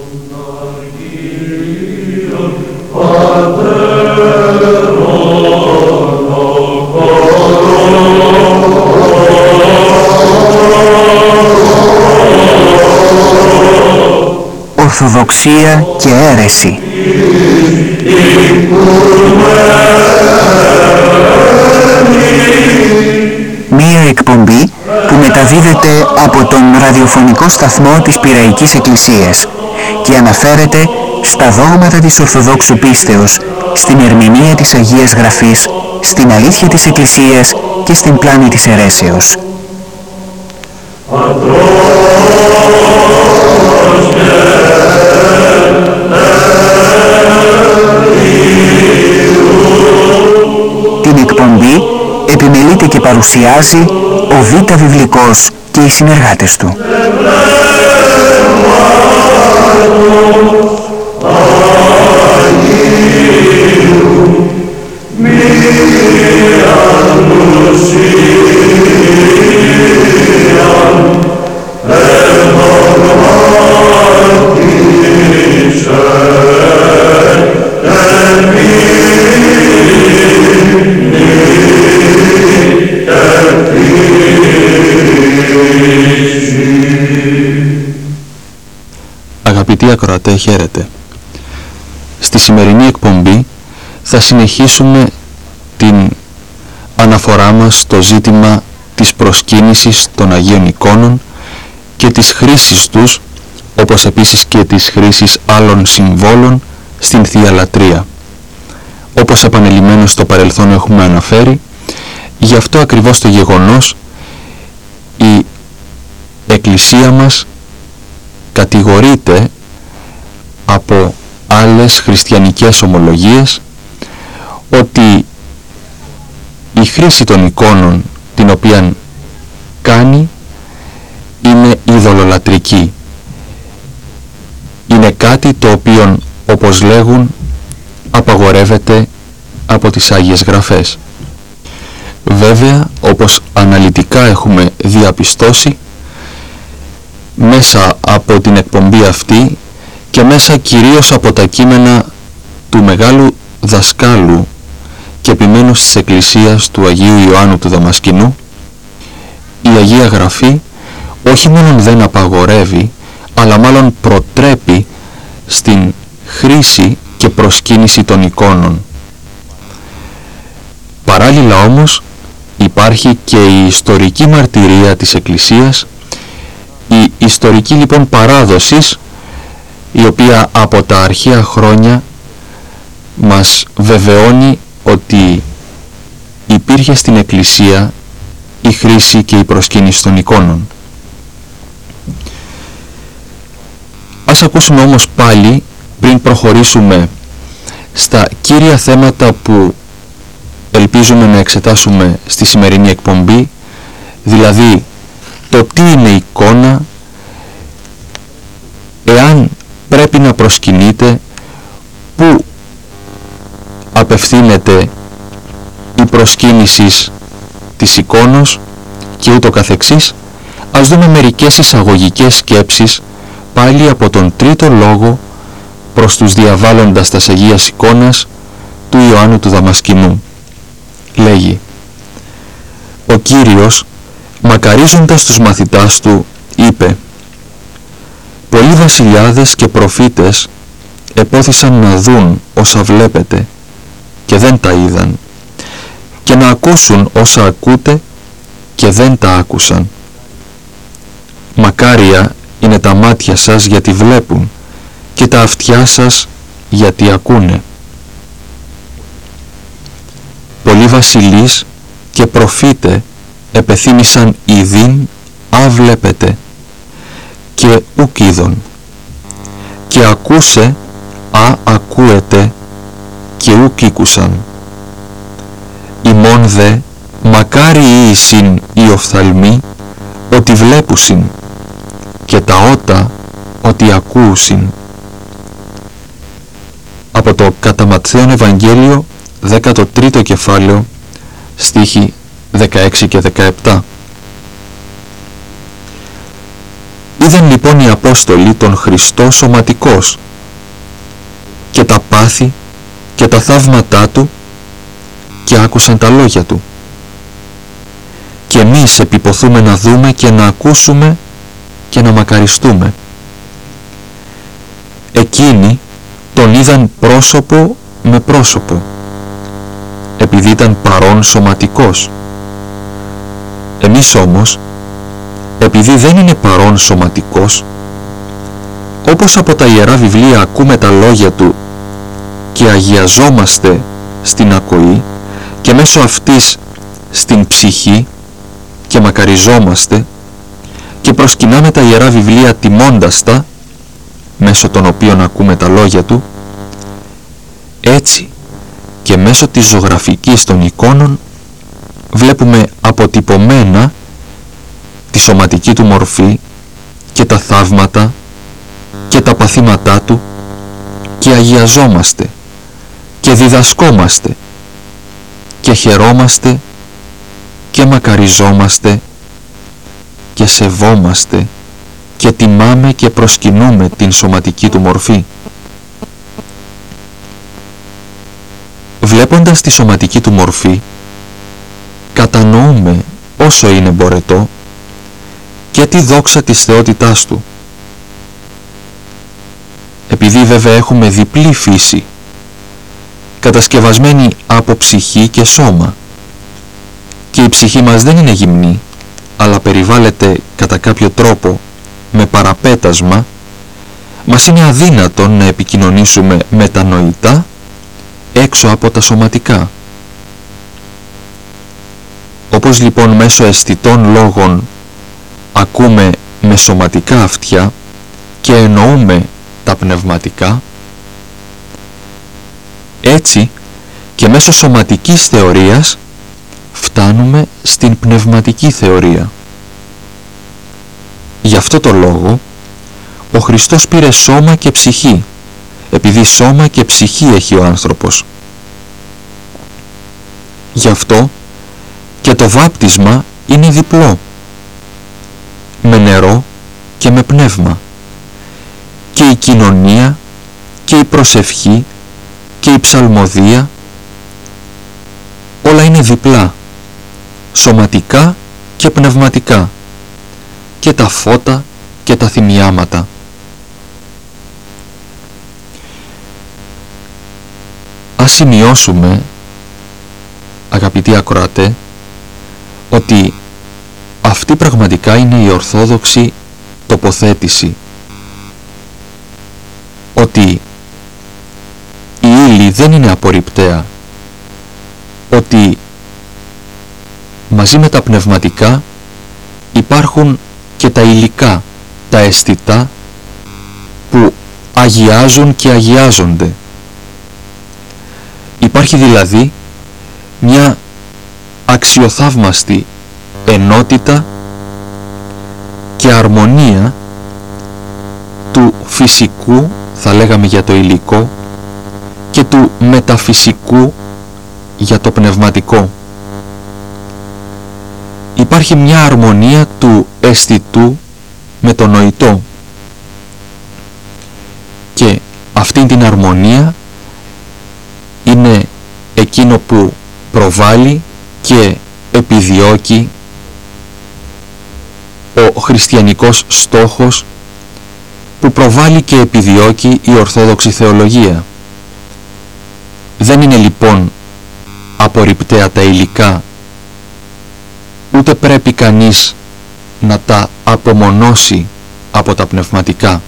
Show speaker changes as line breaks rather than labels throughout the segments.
Ορθοδοξία και αίρεση. Μία εκπομπή που μεταδίδεται από τον ραδιοφωνικό σταθμό της Πειραϊκής Εκκλησίας και αναφέρεται στα δόγματα της Ορθοδόξου πίστεως, στην ερμηνεία της Αγίας Γραφής, στην αλήθεια της Εκκλησίας και στην πλάνη της αιρέσεως. Την εκπομπή επιμελείται και παρουσιάζει ο Β' Βιβλικός και οι συνεργάτες του.
Αγαπητοί ακροατέ, χαίρετε. Στη σημερινή εκπομπή θα συνεχίσουμε την αναφορά μας στο ζήτημα της προσκύνησης των Αγίων Εικόνων και της χρήσης τους, όπως επίσης και της χρήσης άλλων συμβόλων στην Θεία Λατρεία. Όπως επανειλημμένως στο παρελθόν έχουμε αναφέρει, γι' αυτό ακριβώς το γεγονός η Εκκλησία μας κατηγορείται από άλλες χριστιανικές ομολογίες ότι η χρήση των εικόνων την οποία κάνει είναι ειδωλολατρική. Είναι κάτι το οποίο, όπως λέγουν, απαγορεύεται από τις Άγιες Γραφές. Βέβαια, όπως αναλυτικά έχουμε διαπιστώσει, μέσα από την εκπομπή αυτή και μέσα κυρίως από τα κείμενα του μεγάλου δασκάλου και επιμένους της Εκκλησίας του Αγίου Ιωάννου του Δαμασκηνού, η Αγία Γραφή όχι μόνο δεν απαγορεύει, αλλά μάλλον προτρέπει στην χρήση και προσκύνηση των εικόνων. Παράλληλα όμως υπάρχει και η ιστορική μαρτυρία της Εκκλησίας, η ιστορική λοιπόν παράδοσης, η οποία από τα αρχαία χρόνια μας βεβαιώνει ότι υπήρχε στην Εκκλησία η χρήση και η προσκύνηση των εικόνων. Ας ακούσουμε όμως πάλι, πριν προχωρήσουμε στα κύρια θέματα που ελπίζουμε να εξετάσουμε στη σημερινή εκπομπή, δηλαδή το τι είναι εικόνα, εάν πρέπει να προσκυνείται, πού απευθύνεται η προσκύνηση της εικόνος και ούτω καθεξής. Ας δούμε μερικές εισαγωγικές σκέψεις πάλι από τον τρίτο λόγο προς τους διαβάλλοντας τας Αγίας Εικόνας του Ιωάννου του Δαμασκηνού. Λέγει: ο Κύριος, μακαρίζοντας τους μαθητάς του, είπε: πολλοί βασιλιάδες και προφήτες επόθησαν να δουν όσα βλέπετε και δεν τα είδαν, και να ακούσουν όσα ακούτε και δεν τα άκουσαν. Μακάρια είναι τα μάτια σας γιατί βλέπουν και τα αυτιά σας γιατί ακούνε. Πολλοί βασιλείς και προφήτε επεθύμησαν ειδήν α βλέπετε και ουκ είδον, και ακούσε α ακούετε και ουκ ήκουσαν. Ημών δε μακάριοι εισιν οι οφθαλμοί ότι βλέπουσιν και τα ότα ότι ακούουσιν. Από το κατά Ματθαίον Ευαγγέλιο 13ο κεφάλαιο στίχοι 16 και 17. Είδαν λοιπόν οι Απόστολοι τον Χριστό σωματικός και τα πάθη και τα θαύματά Του και άκουσαν τα λόγια Του. Και εμείς επιποθούμε να δούμε και να ακούσουμε και να μακαριστούμε. Εκείνοι τον είδαν πρόσωπο με πρόσωπο, επειδή ήταν παρόν σωματικός. Εμείς όμως, επειδή δεν είναι παρόν σωματικός, όπως από τα Ιερά Βιβλία ακούμε τα λόγια Του και αγιαζόμαστε στην ακοή και μέσω αυτής στην ψυχή και μακαριζόμαστε και προσκυνάμε τα Ιερά Βιβλία τιμώντας τα, μέσω των οποίων ακούμε τα λόγια Του, έτσι και μέσω της ζωγραφικής των εικόνων βλέπουμε αποτυπωμένα τη σωματική Του μορφή και τα θαύματα και τα παθήματά Του και αγιαζόμαστε και διδασκόμαστε και χαιρόμαστε και μακαριζόμαστε και σεβόμαστε και τιμάμε και προσκυνούμε την σωματική Του μορφή. Βλέποντας τη σωματική Του μορφή, κατανοούμε όσο είναι μπορετό και τη δόξα της θεότητάς Του. Επειδή βέβαια έχουμε διπλή φύση, κατασκευασμένη από ψυχή και σώμα, και η ψυχή μας δεν είναι γυμνή, αλλά περιβάλλεται κατά κάποιο τρόπο με παραπέτασμα, μας είναι αδύνατον να επικοινωνήσουμε μετανοητά έξω από τα σωματικά. Όπως λοιπόν μέσω αισθητών λόγων ακούμε με σωματικά αυτιά και εννοούμε τα πνευματικά, έτσι και μέσω σωματικής θεωρίας φτάνουμε στην πνευματική θεωρία. Γι' αυτό το λόγο ο Χριστός πήρε σώμα και ψυχή, επειδή σώμα και ψυχή έχει ο άνθρωπος. Γι' αυτό και το βάπτισμα είναι διπλό, με νερό και με πνεύμα, και η κοινωνία και η προσευχή και η ψαλμοδία, όλα είναι διπλά, σωματικά και πνευματικά, και τα φώτα και τα θυμιάματα. Ας σημειώσουμε, αγαπητοί ακροατέ, ότι αυτή πραγματικά είναι η ορθόδοξη τοποθέτηση, ότι η ύλη δεν είναι απορριπταία, ότι μαζί με τα πνευματικά υπάρχουν και τα υλικά, τα αισθητά που αγιάζουν και αγιάζονται. Υπάρχει δηλαδή μια αξιοθαύμαστη ενότητα και αρμονία του φυσικού, θα λέγαμε για το υλικό, και του μεταφυσικού για το πνευματικό. Υπάρχει μια αρμονία του αισθητού με το νοητό, και αυτή την αρμονία είναι εκείνο που προβάλλει και επιδιώκει ο χριστιανικός στόχος, που προβάλλει και επιδιώκει η Ορθόδοξη Θεολογία. Δεν είναι λοιπόν απορριπταία τα υλικά, ούτε πρέπει κανείς να τα απομονώσει από τα πνευματικά.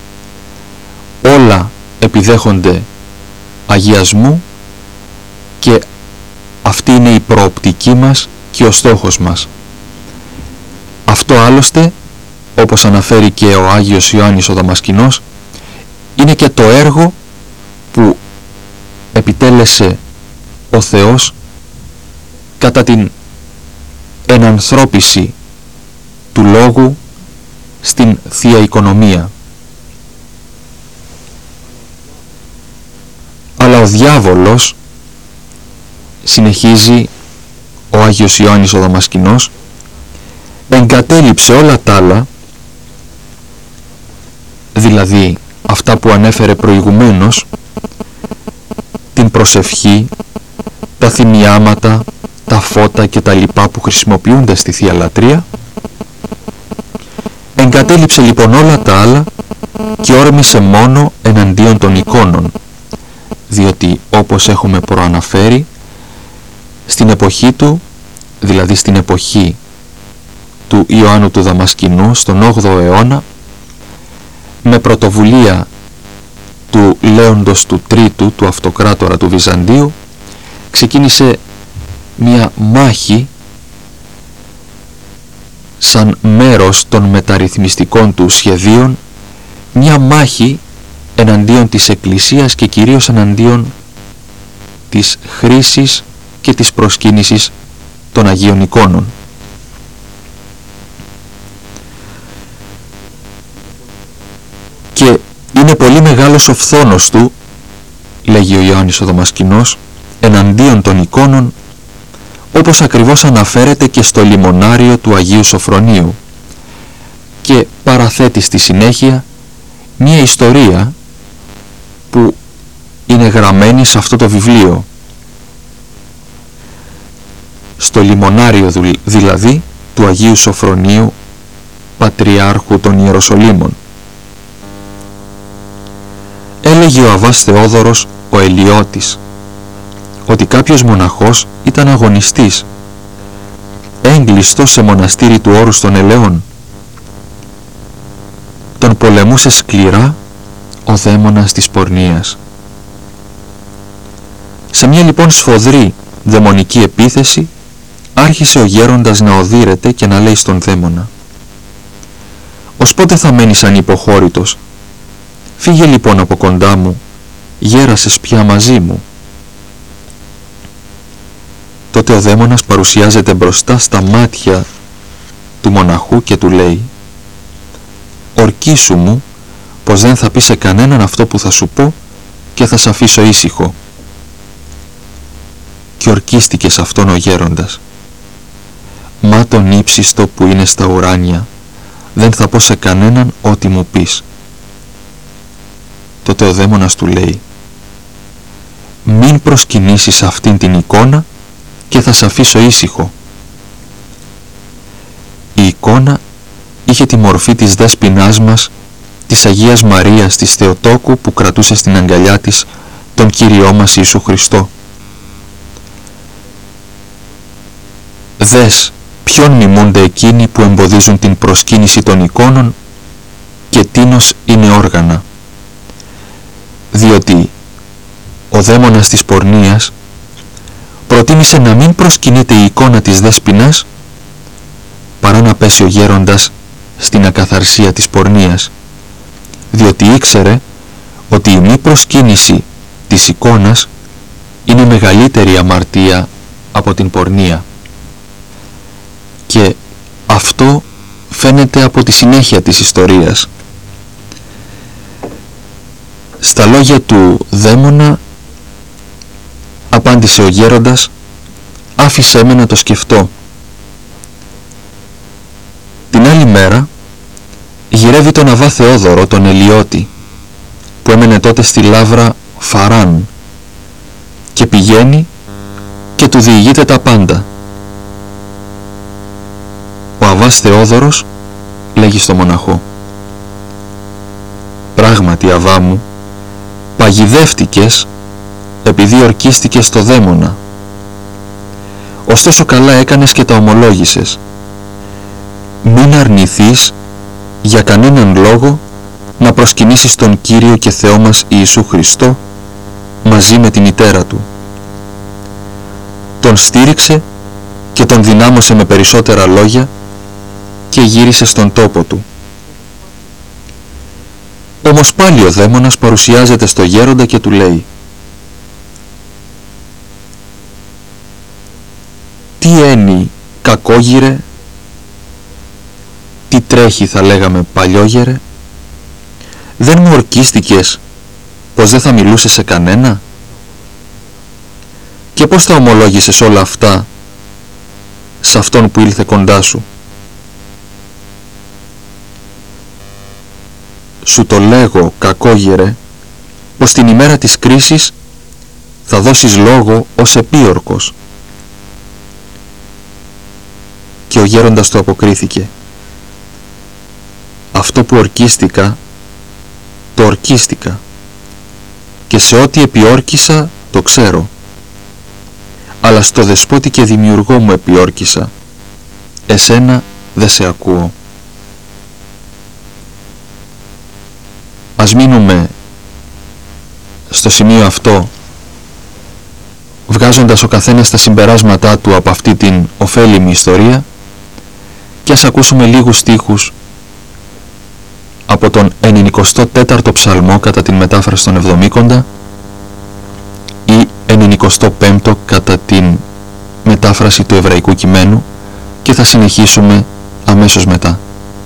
Όλα επιδέχονται αγιασμού και αυτή είναι η προοπτική μας και ο στόχος μας. Αυτό άλλωστε, όπως αναφέρει και ο Άγιος Ιωάννης ο Δαμασκηνός, είναι και το έργο που επιτέλεσε ο Θεός κατά την ενανθρώπιση του Λόγου στην Θεία Οικονομία. Αλλά ο διάβολος, συνεχίζει ο Άγιος Ιωάννης ο Δαμασκηνός, εγκατέλειψε όλα τα άλλα δηλαδή αυτά που ανέφερε προηγουμένως, την προσευχή, τα θυμιάματα, τα φώτα και τα λοιπά που χρησιμοποιούνται στη Θεία Λατρεία, εγκατέλειψε λοιπόν όλα τα άλλα και όρμησε μόνο εναντίον των εικόνων, διότι όπως έχουμε προαναφέρει, στην εποχή του, δηλαδή στην εποχή του Ιωάννου του Δαμασκηνού, στον 8ο αιώνα, με πρωτοβουλία του Λέοντος του Τρίτου, του αυτοκράτορα του Βυζαντίου, ξεκίνησε μια μάχη σαν μέρος των μεταρρυθμιστικών του σχεδίων, μια μάχη εναντίον της Εκκλησίας και κυρίως εναντίον της χρήσης και της προσκύνησης των Αγίων Εικόνων. Και είναι πολύ μεγάλος ο φθόνος του, λέγει ο Ιωάννης ο Δαμασκηνός, εναντίον των εικόνων, όπως ακριβώς αναφέρεται και στο λιμονάριο του Αγίου Σωφρονίου, και παραθέτει στη συνέχεια μία ιστορία που είναι γραμμένη σε αυτό το βιβλίο, στο λιμονάριο δηλαδή του Αγίου Σωφρονίου, Πατριάρχου των Ιεροσολύμων. Έλεγε ο Αββάς Θεόδωρος ο Ελιώτης ότι κάποιος μοναχός ήταν αγωνιστής, έγκλειστος σε μοναστήρι του Όρους των Ελαιών. Τον πολεμούσε σκληρά ο δαίμονας της πορνείας. Σε μια λοιπόν σφοδρή δαιμονική επίθεση άρχισε ο γέροντας να οδύρεται και να λέει στον δαίμονα: «Ως πότε θα μένεις ανυποχώρητος? Φύγε λοιπόν από κοντά μου, γέρασες πια μαζί μου». Τότε ο δαίμονας παρουσιάζεται μπροστά στα μάτια του μοναχού και του λέει: «Ορκίσου μου πως δεν θα πει σε κανέναν αυτό που θα σου πω και θα σ' αφήσω ήσυχο». Και ορκίστηκε σε αυτόν ο γέροντας: «Μα τον ύψιστο που είναι στα ουράνια, δεν θα πω σε κανέναν ό,τι μου πεις». Τότε ο δαίμονας του λέει: «Μην προσκυνήσεις αυτήν την εικόνα και θα σ' αφήσω ήσυχο». Η εικόνα είχε τη μορφή της δέσποινάς μας, της Αγίας Μαρίας της Θεοτόκου, που κρατούσε στην αγκαλιά της τον Κύριό μας Ιησού Χριστό. Δες ποιον μιμούνται εκείνοι που εμποδίζουν την προσκύνηση των εικόνων και τίνος είναι όργανα. Διότι ο δαίμονας της πορνείας προτίμησε να μην προσκυνείται η εικόνα της δέσποινας παρά να πέσει ο γέροντας στην ακαθαρσία της πορνείας, διότι ήξερε ότι η μη προσκύνηση της εικόνας είναι μεγαλύτερη αμαρτία από την πορνεία. Και αυτό φαίνεται από τη συνέχεια της ιστορίας. Στα λόγια του δαίμονα απάντησε ο γέροντας: «Άφησέ με να το σκεφτώ». Την άλλη μέρα γυρεύει τον Αββά Θεόδωρο τον Ελιώτη, που έμενε τότε στη Λαύρα Φαράν, και πηγαίνει και του διηγείται τα πάντα. Ο Αββάς Θεόδωρος λέγει στο μοναχό: «Πράγματι, Αββά μου, παγιδεύτηκες επειδή ορκίστηκες στο δαίμονα. Ωστόσο καλά έκανες και τα ομολόγησες. Μην αρνηθείς για κανέναν λόγο να προσκυνήσεις τον Κύριο και Θεό μας Ιησού Χριστό μαζί με τη μητέρα Του». Τον στήριξε και τον δυνάμωσε με περισσότερα λόγια και γύρισε στον τόπο του. Όμως πάλι ο δαίμονας παρουσιάζεται στο γέροντα και του λέει: «Τι ένι, κακόγυρε, τι τρέχει, θα λέγαμε, παλιόγερε, δεν μου ορκίστηκες πως δεν θα μιλούσες σε κανένα? Και πώς τα ομολόγησες όλα αυτά σε αυτόν που ήλθε κοντά σου?» σου το λέγω, κακόγερε, πως την ημέρα της κρίσης θα δώσεις λόγο ως επίορκος. Και ο γέροντας του αποκρίθηκε, αυτό που ορκίστηκα, το ορκίστηκα, και σε ό,τι επιόρκησα το ξέρω, αλλά στο δεσπότη και δημιουργό μου επιόρκησα, εσένα δεν σε ακούω. Ας μείνουμε στο σημείο αυτό, βγάζοντας ο καθένας τα συμπεράσματά του από αυτή την ωφέλιμη ιστορία, και ας ακούσουμε λίγους στίχους από τον 94ο ψαλμό κατά την μετάφραση των Εβδομήκοντα ή 95ο κατά την μετάφραση του εβραϊκού κειμένου, και θα συνεχίσουμε αμέσως μετά.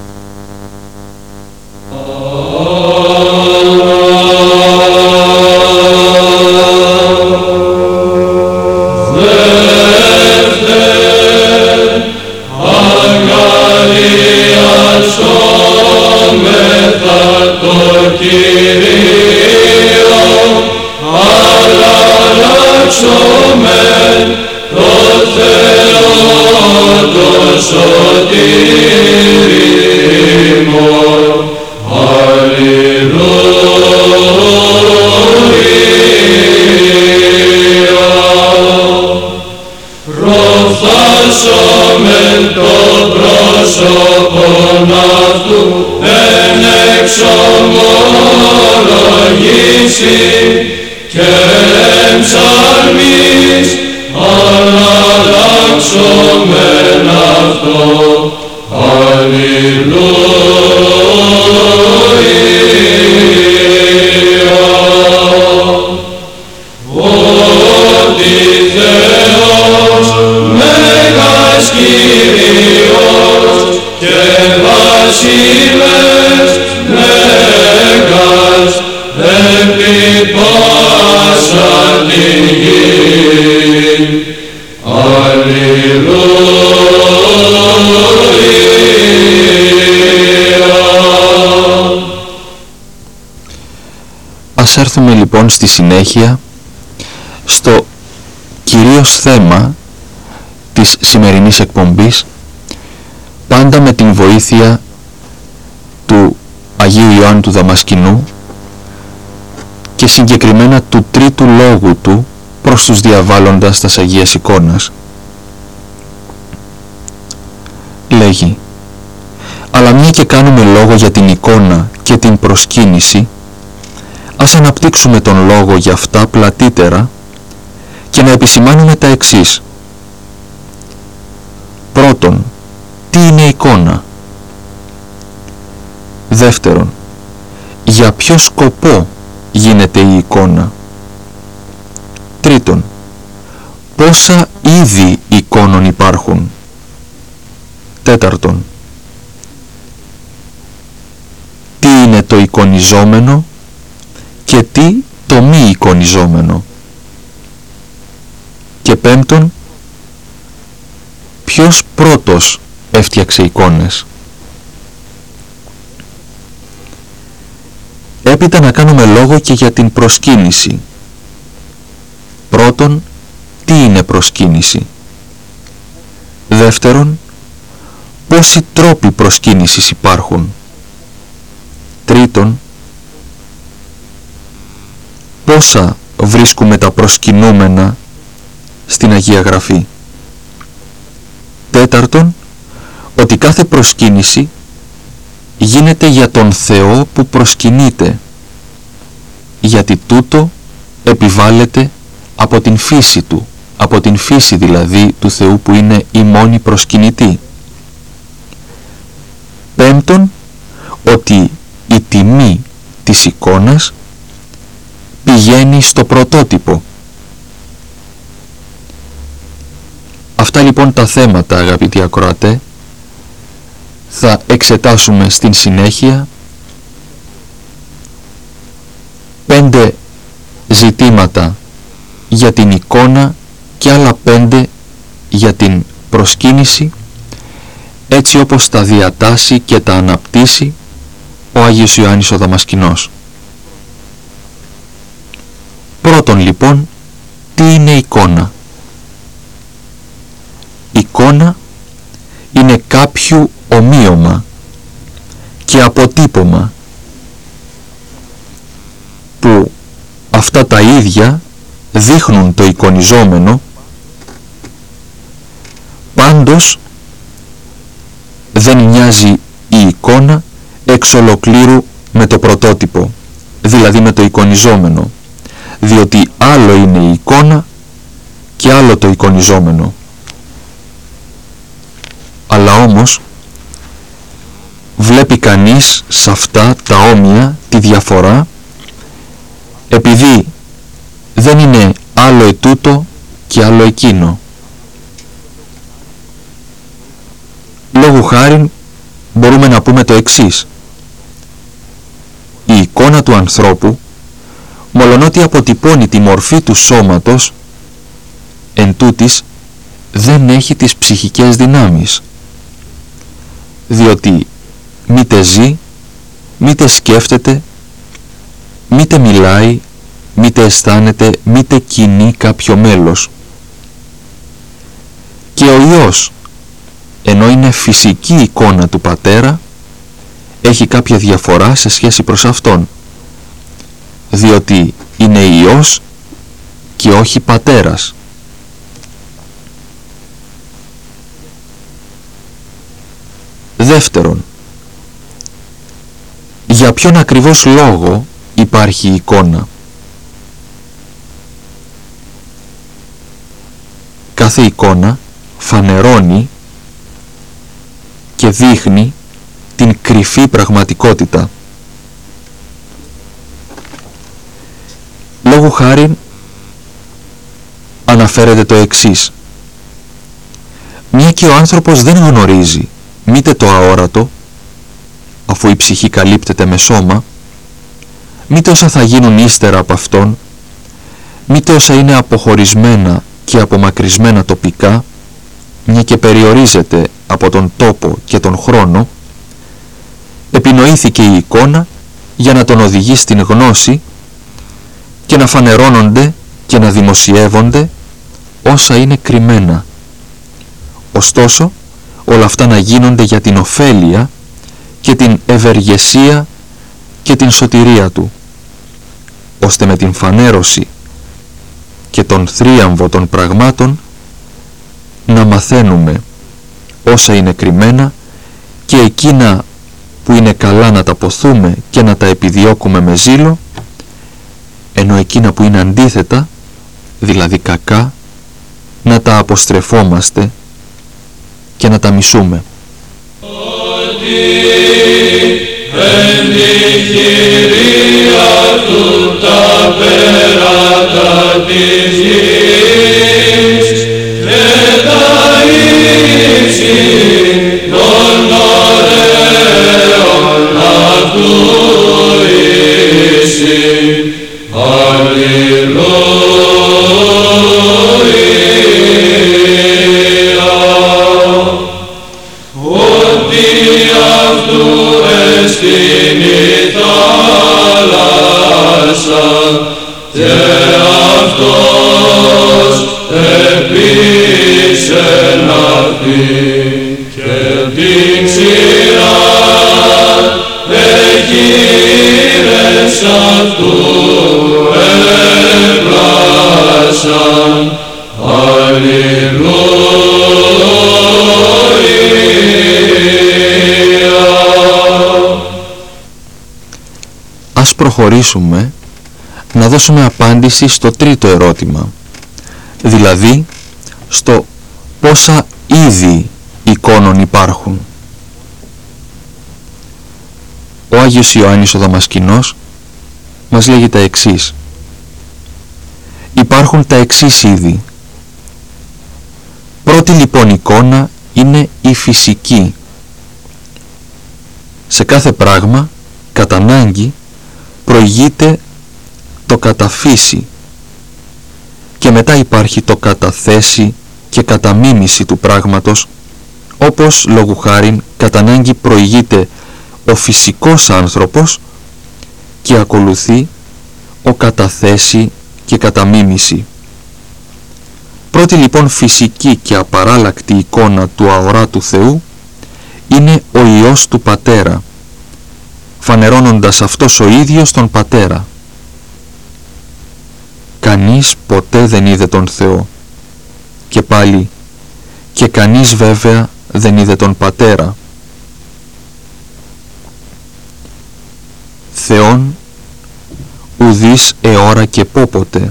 Ας έρθουμε λοιπόν στη συνέχεια στο κυρίως θέμα της σημερινής εκπομπής, πάντα με την βοήθεια του Αγίου Ιωάννου του Δαμασκηνού και συγκεκριμένα του τρίτου λόγου του προς τους διαβάλλοντας τας Αγίας Εικόνας. Λέγει, αλλά μια και κάνουμε λόγο για την εικόνα και την προσκύνηση, ας αναπτύξουμε τον λόγο για αυτά πλατύτερα και να επισημάνουμε τα εξής. Πρώτον, τι είναι εικόνα? Δεύτερον, για ποιο σκοπό γίνεται η εικόνα? Τρίτον, πόσα είδη εικόνων υπάρχουν? Τέταρτον, τι είναι το εικονιζόμενο και τι το μη εικονιζόμενο? Και πέμπτον, ποιος πρώτος έφτιαξε εικόνες? Έπειτα να κάνουμε λόγο και για την προσκύνηση. Πρώτον, τι είναι προσκύνηση? Δεύτερον, πόσοι τρόποι προσκύνησης υπάρχουν? Τρίτον, πόσα βρίσκουμε τα προσκυνούμενα στην Αγία Γραφή? Τέταρτον, ότι κάθε προσκύνηση γίνεται για τον Θεό που προσκυνείται, γιατί τούτο επιβάλλεται από την φύση του, από την φύση δηλαδή του Θεού που είναι η μόνη προσκυνητή. Πέμπτον, ότι η τιμή της εικόνας πηγαίνει στο πρωτότυπο. Αυτά λοιπόν τα θέματα, αγαπητοί ακροατέ, θα εξετάσουμε στην συνέχεια. 5 ζητήματα για την εικόνα και άλλα 5 για την προσκύνηση, έτσι όπως τα διατάσσει και τα αναπτύσσει ο Άγιος Ιωάννης ο Δαμασκηνός. Πρώτον λοιπόν, τι είναι εικόνα? Εικόνα είναι κάποιου ομοίωμα και αποτύπωμα που αυτά τα ίδια δείχνουν το εικονιζόμενο, πάντως δεν μοιάζει η εικόνα εξ ολοκλήρου με το πρωτότυπο, δηλαδή με το εικονιζόμενο, διότι άλλο είναι η εικόνα και άλλο το εικονιζόμενο. Αλλά όμως βλέπει κανείς σε αυτά τα όμοια τη διαφορά, επειδή δεν είναι άλλο ετούτο και άλλο εκείνο. Λόγου χάριν μπορούμε να πούμε το εξής: η εικόνα του ανθρώπου, μολονότι αποτυπώνει τη μορφή του σώματος, εν τούτης δεν έχει τις ψυχικές δυνάμεις, διότι μήτε ζει, μήτε σκέφτεται, μήτε μιλάει, μήτε αισθάνεται, μήτε κινεί κάποιο μέλος. Και ο Υιός, ενώ είναι φυσική εικόνα του Πατέρα, έχει κάποια διαφορά σε σχέση προς Αυτόν, διότι είναι Υιός και όχι Πατέρας. Δεύτερον, για ποιον ακριβώς λόγο υπάρχει η εικόνα? Κάθε εικόνα φανερώνει και δείχνει την κρυφή πραγματικότητα. Λόγου χάριν αναφέρεται το εξής: μια και ο άνθρωπος δεν γνωρίζει μήτε το αόρατο, αφού η ψυχή καλύπτεται με σώμα, μήτε όσα θα γίνουν ύστερα από αυτόν, μήτε όσα είναι αποχωρισμένα και απομακρυσμένα τοπικά, μια και περιορίζεται από τον τόπο και τον χρόνο, επινοήθηκε η εικόνα για να τον οδηγεί στην γνώση και να φανερώνονται και να δημοσιεύονται όσα είναι κρυμμένα. Ωστόσο, όλα αυτά να γίνονται για την ωφέλεια και την ευεργεσία και την σωτηρία του, ώστε με την φανέρωση και τον θρίαμβο των πραγμάτων να μαθαίνουμε όσα είναι κρυμμένα και εκείνα που είναι καλά να τα ποθούμε και να τα επιδιώκουμε με ζήλο, ενώ εκείνα που είναι αντίθετα, δηλαδή κακά, να τα αποστρεφόμαστε και να τα μισούμε.
Ότι εν τη χειρία του τα πέρατα της γης και τα ύψη των ωραίων αυτού ίσιν. Αλληλούια. Στην η θάλασσα και αυτός επίσεν αυτή και την ξηρά εγείρες αυτού έπλασαν. Αλληλούια.
Ας προχωρήσουμε να δώσουμε απάντηση στο τρίτο ερώτημα, δηλαδή στο πόσα είδη εικόνων υπάρχουν. Ο Άγιος Ιωάννης ο Δαμασκηνός μας λέγει τα εξής: υπάρχουν τα εξής είδη. Πρώτη λοιπόν εικόνα είναι η φυσική. Σε κάθε πράγμα, κατά ανάγκη, προηγείται το καταφύση και μετά υπάρχει το καταθέσει και καταμίμηση του πράγματος, όπως λόγου χάριν κατά ανάγκη προηγείται ο φυσικός άνθρωπος και ακολουθεί ο καταθέσει και καταμίμηση. Πρώτη λοιπόν φυσική και απαράλλακτη εικόνα του αοράτου Θεού είναι ο Υιός του Πατέρα, φανερώνοντας αυτός ο ίδιος τον Πατέρα. Κανείς ποτέ δεν είδε τον Θεό, και πάλι και κανείς βέβαια δεν είδε τον Πατέρα. Θεόν ουδείς αιώρα και πόποτε,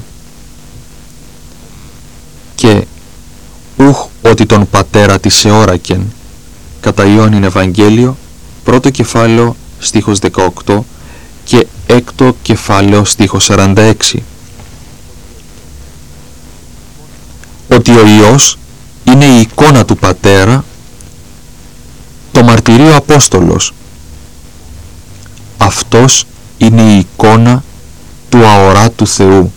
και ουχ ότι τον Πατέρα της αιώρακεν, κατά Ιωάννην Ευαγγέλιο, πρώτο κεφάλαιο στίχος 18 και έκτο κεφάλαιο στίχος 46. Ότι ο Υιός είναι η εικόνα του Πατέρα, το μαρτυρεί ο Απόστολος. Αυτός είναι η εικόνα του αοράτου Θεού.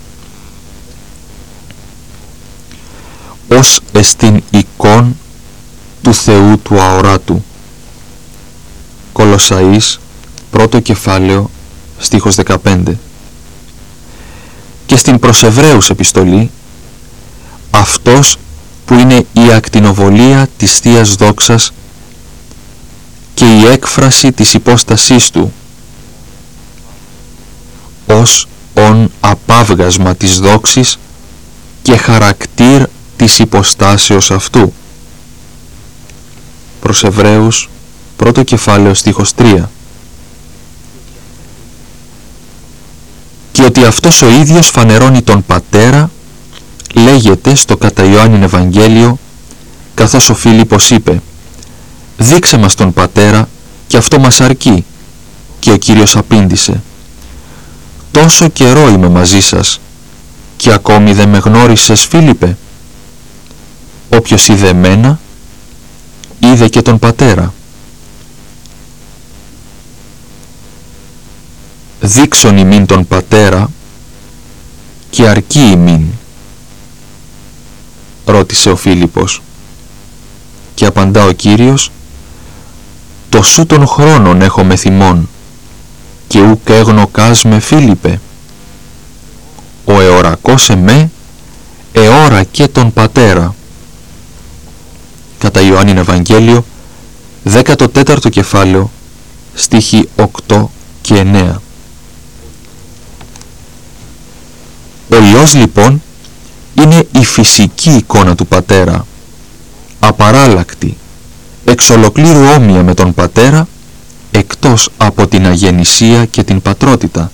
Ως εστιν εικόν του Θεού του αοράτου. Κολοσσαείς, πρώτο κεφάλαιο, στίχος 15. Και στην προς Εβραίους επιστολή, αυτός που είναι η ακτινοβολία της Θείας δόξας και η έκφραση της υπόστασής του, ως ον απάβγασμα της δόξης και χαρακτήρ της υποστάσεως αυτού. Προς Εβραίους, πρώτο κεφάλαιο στίχος 3. Και ότι αυτός ο ίδιος φανερώνει τον Πατέρα, λέγεται στο κατά Ιωάννην Ευαγγέλιο, καθώς ο Φίλιππος είπε «Δείξε μας τον Πατέρα και αυτό μας αρκεί». Και ο Κύριος απήντησε «Τόσο καιρό είμαι μαζί σας και ακόμη δεν με γνώρισες, Φίλιππε? Όποιος είδε εμένα, είδε και τον Πατέρα. Δείξον ημίν τον Πατέρα και αρκεί ημίν», ρώτησε ο Φίλιππος. Και απαντά ο Κύριος «Τοσού των χρόνων έχω με θυμών και ουκ έγνοκας με, Φίλιππε. Ο εωρακός εμέ εώρα και τον Πατέρα». Κατά Ιωάννην Ευαγγέλιο, 14ο κεφάλαιο, στίχοι 8 και 9. Ο Υιός λοιπόν είναι η φυσική εικόνα του Πατέρα, απαράλλακτη, εξ ολοκλήρου όμοια με τον Πατέρα, εκτός από την αγεννησία και την πατρότητα.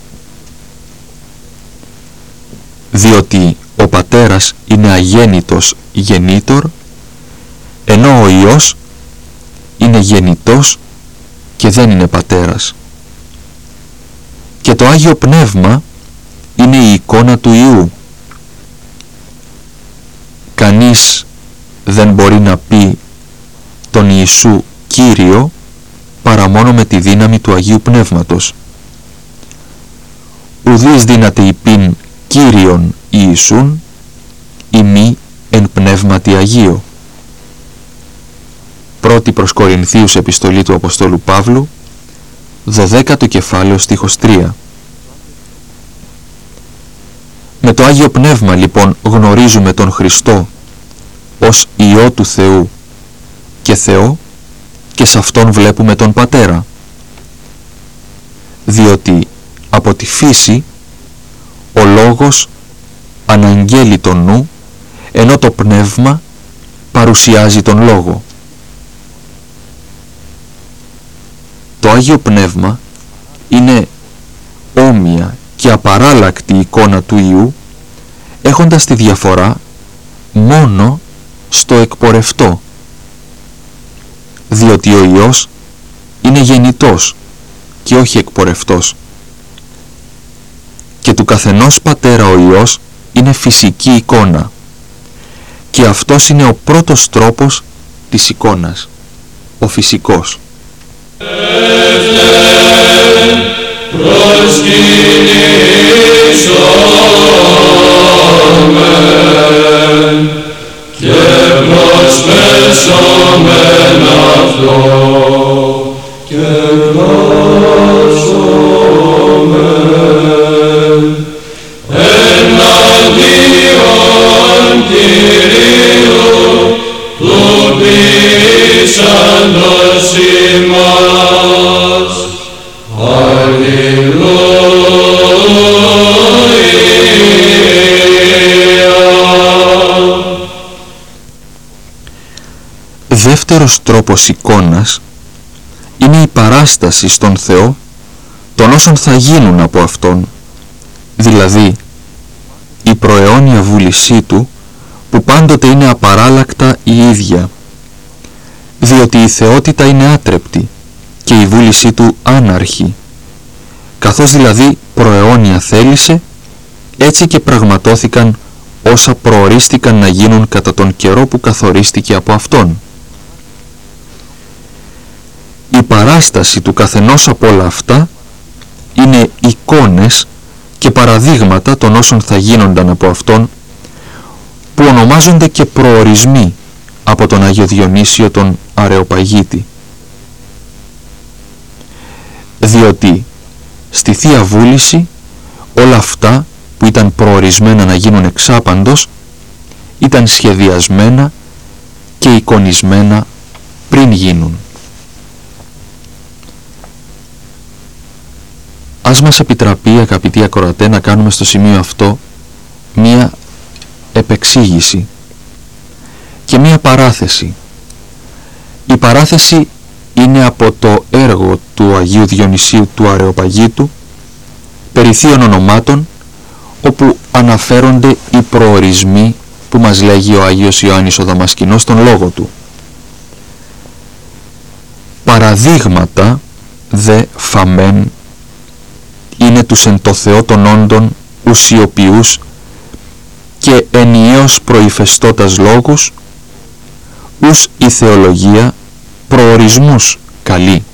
Διότι ο Πατέρας είναι αγέννητος γεννήτορ, ενώ ο Υιός είναι γεννητός και δεν είναι Πατέρας. Και το Άγιο Πνεύμα είναι η εικόνα του Υιού. Κανείς δεν μπορεί να πει τον Ιησού Κύριο παρά μόνο με τη δύναμη του Αγίου Πνεύματος. Ουδείς δύναται υπήν Κύριον Ιησούν ημί εν πνεύματι Αγίο. Πρώτη προς Κορινθίους επιστολή του Αποστόλου Παύλου, 12ο κεφάλαιο στίχος 3. Με το Άγιο Πνεύμα λοιπόν γνωρίζουμε τον Χριστό ως Υιό του Θεού και Θεό, και σε Αυτόν βλέπουμε τον Πατέρα. Διότι από τη φύση ο Λόγος αναγγέλει τον νου, ενώ το Πνεύμα παρουσιάζει τον Λόγο. Το Άγιο Πνεύμα είναι όμοια και απαράλλακτη εικόνα του Υιού, έχοντας τη διαφορά μόνο στο εκπορευτό. Διότι ο Υιός είναι γεννητός και όχι εκπορευτός. Και του καθενός Πατέρα ο Υιός είναι φυσική εικόνα. Και αυτός είναι ο πρώτος τρόπος της εικόνας, ο φυσικός.
Προσκυνήσομεν και προσπέσομεν αυτό και ίσαντος ημάς. Αλληλούια.
Δεύτερος τρόπος εικόνας είναι η παράσταση στον Θεό των όσων θα γίνουν από Αυτόν, δηλαδή η προαιώνια βούλησή Του που πάντοτε είναι απαράλλακτα η ίδια, διότι η θεότητα είναι άτρεπτη και η βούλησή Του άναρχη, καθώς δηλαδή προαιώνια θέλησε, έτσι και πραγματώθηκαν όσα προορίστηκαν να γίνουν κατά τον καιρό που καθορίστηκε από Αυτόν. Η παράσταση του καθενός από όλα αυτά είναι εικόνες και παραδείγματα των όσων θα γίνονταν από Αυτόν, που ονομάζονται και προορισμοί από τον Άγιο Διονύσιο τον Αρεοπαγίτη. Διότι στη Θεία Βούληση όλα αυτά που ήταν προορισμένα να γίνουν εξάπαντος ήταν σχεδιασμένα και εικονισμένα πριν γίνουν. Ας μας επιτραπεί, αγαπητοί ακροατέ, να κάνουμε στο σημείο αυτό μία επεξήγηση και μία παράθεση. Η παράθεση είναι από το έργο του Αγίου Διονυσίου του Αρεοπαγίτου περί θείων ονομάτων, όπου αναφέρονται οι προορισμοί που μας λέγει ο Άγιος Ιωάννης ο Δαμασκηνός στον λόγο του. Παραδείγματα δε φαμέν είναι τους εν το Θεό των όντων ουσιοποιούς και ενιαίως προηφεστώτας λόγους, ους η θεολογία προορισμούς καλή.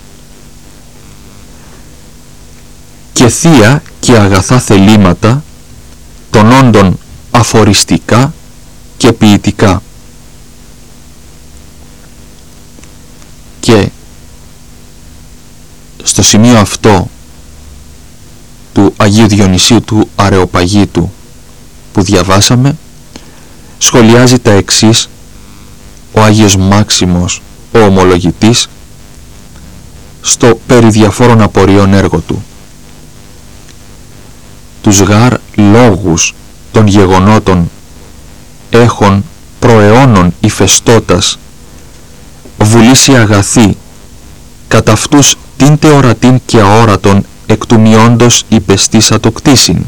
Και θεία και αγαθά θελήματα των όντων αφοριστικά και ποιητικά. Και στο σημείο αυτό του Αγίου Διονυσίου του Αρεοπαγίτου που διαβάσαμε, σχολιάζει τα εξής ο Άγιος Μάξιμος ο Ομολογητής στο περί διαφόρων απορριών έργο του. Τους γάρ λόγους των γεγονότων έχων προαιώνων υφεστώτας βουλήσει αγαθή κατά αυτούς την τεορατήν και αόρατον εκ του μειόντος υπεστήσα το κτίσιν.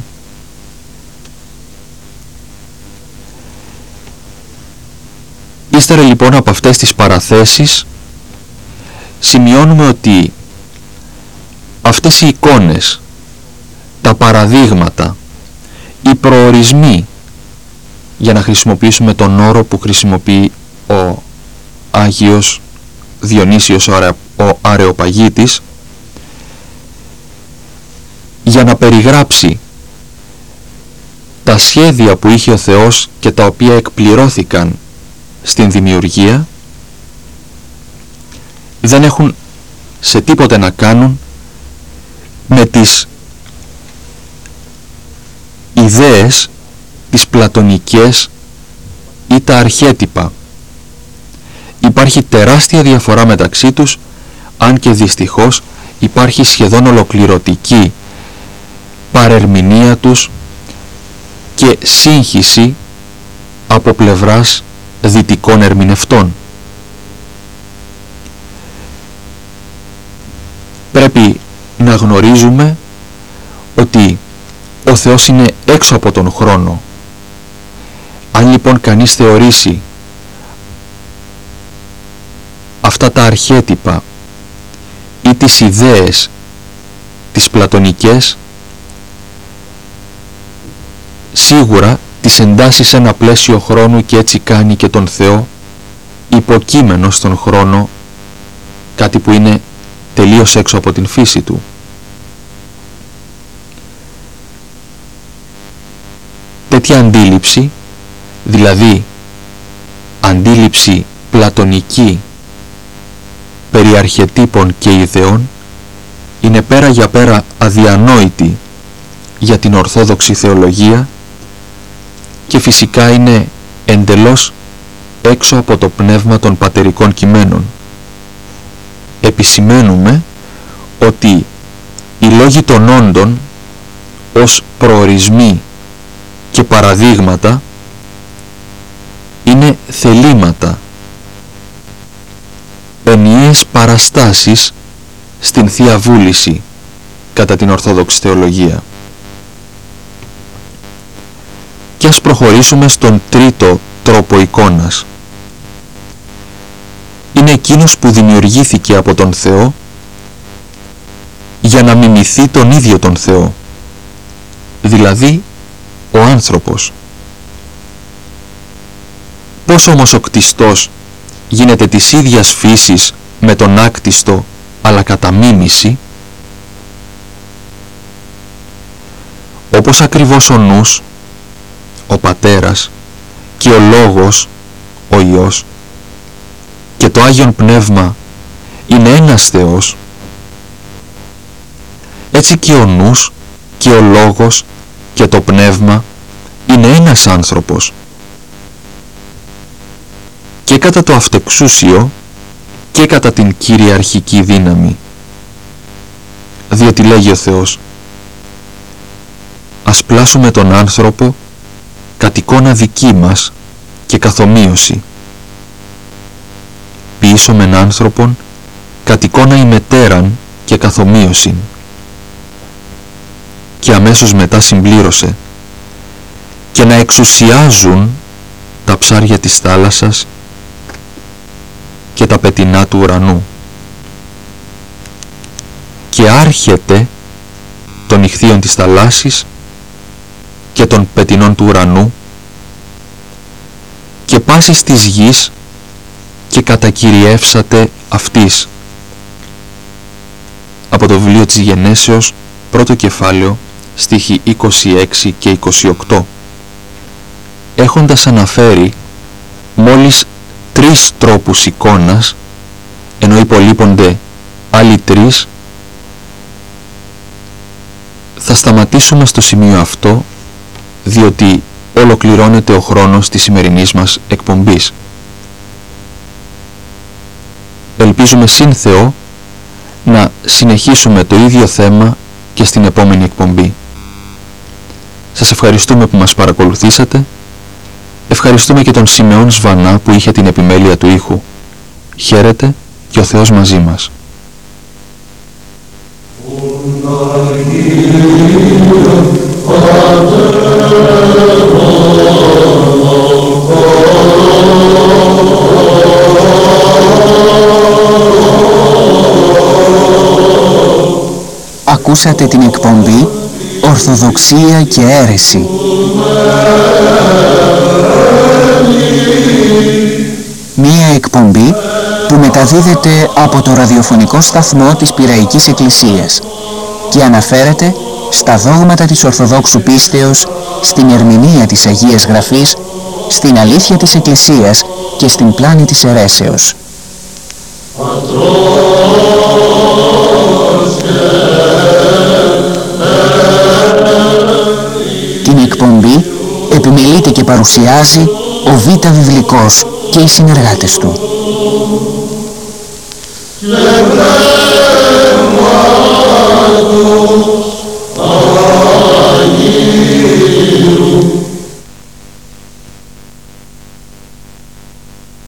Ύστερα λοιπόν από αυτές τις παραθέσεις σημειώνουμε ότι αυτές οι εικόνες, τα παραδείγματα, οι προορισμοί, για να χρησιμοποιήσουμε τον όρο που χρησιμοποιεί ο Άγιος Διονύσιος ο Αρεοπαγίτης, για να περιγράψει τα σχέδια που είχε ο Θεός και τα οποία εκπληρώθηκαν στην δημιουργία, δεν έχουν σε τίποτε να κάνουν με τις ιδέες, τις πλατωνικές ή τα αρχέτυπα. Υπάρχει τεράστια διαφορά μεταξύ τους, αν και δυστυχώς υπάρχει σχεδόν ολοκληρωτική παρερμηνία τους και σύγχυση από πλευράς δυτικών ερμηνευτών. Πρέπει να γνωρίζουμε ότι ο Θεός είναι έξω από τον χρόνο. Αν λοιπόν κανείς θεωρήσει αυτά τα αρχέτυπα ή τις ιδέες τις πλατωνικές, σίγουρα τις εντάσσει σε ένα πλαίσιο χρόνου και έτσι κάνει και τον Θεό υποκείμενο στον χρόνο, κάτι που είναι τελείως έξω από την φύση του. Τέτοια αντίληψη, δηλαδή αντίληψη πλατωνική περί αρχετύπων και ιδεών, είναι πέρα για πέρα αδιανόητη για την Ορθόδοξη θεολογία και φυσικά είναι εντελώς έξω από το πνεύμα των πατερικών κειμένων. επισημαίνουμε ότι οι λόγοι των όντων ως προορισμοί και παραδείγματα είναι θελήματα, ενιαίες παραστάσεις στην Θεία Βούληση κατά την Ορθόδοξη Θεολογία. Και ας προχωρήσουμε στον τρίτο τρόπο εικόνας. Είναι εκείνος που δημιουργήθηκε από τον Θεό για να μιμηθεί τον ίδιο τον Θεό, δηλαδή ο άνθρωπος. Πώς όμως ο κτιστός γίνεται της ίδιας φύσης με τον άκτιστο, αλλά κατά μίμηση? Όπως ακριβώς ο νους, ο πατέρας και ο λόγος, ο Υιός, και το Άγιον Πνεύμα είναι ένας Θεός, έτσι και ο νους και ο λόγος και το πνεύμα είναι ένας άνθρωπος. Και κατά το αυτεξούσιο και κατά την κυριαρχική δύναμη. Διότι λέγει ο Θεός, ας πλάσουμε τον άνθρωπο κατ' εικόνα δική μας και καθομοίωση. Ποιήσομεν άνθρωπον κατ' εικόνα ημετέραν και καθομοίωσιν. Και αμέσως μετά συμπλήρωσε, και να εξουσιάζουν τα ψάρια της θάλασσας και τα πετεινά του ουρανού. Και άρχεται των ιχθύων της θαλάσσης και των πετεινών του ουρανού και πάσης της γης και κατακυριεύσατε αυτής. Από το βιβλίο της Γενέσεως, πρώτο κεφάλαιο, στίχοι 26 και 28. Έχοντας αναφέρει μόλις 3 τρόπους εικόνας, ενώ υπολείπονται άλλοι 3, θα σταματήσουμε στο σημείο αυτό, διότι ολοκληρώνεται ο χρόνος της σημερινής μας εκπομπής. Ελπίζουμε σύν Θεό να συνεχίσουμε το ίδιο θέμα και στην επόμενη εκπομπή. Σας ευχαριστούμε που μας παρακολουθήσατε. Ευχαριστούμε και τον Σιμεών Σβανά που είχε την επιμέλεια του ήχου. Χαίρετε και ο Θεός μαζί μας.
Ακούσατε την εκπομπή Ορθοδοξία και Αίρεση. Μία εκπομπή που μεταδίδεται από το ραδιοφωνικό σταθμό της Πειραϊκής Εκκλησίας και αναφέρεται στα δόγματα της Ορθοδόξου πίστεως, στην ερμηνεία της Αγίας Γραφής, στην αλήθεια της Εκκλησίας και στην πλάνη της αιρέσεως. Την εκπομπή επιμελείται και παρουσιάζει ο Β' Βιβλικός και οι συνεργάτες του.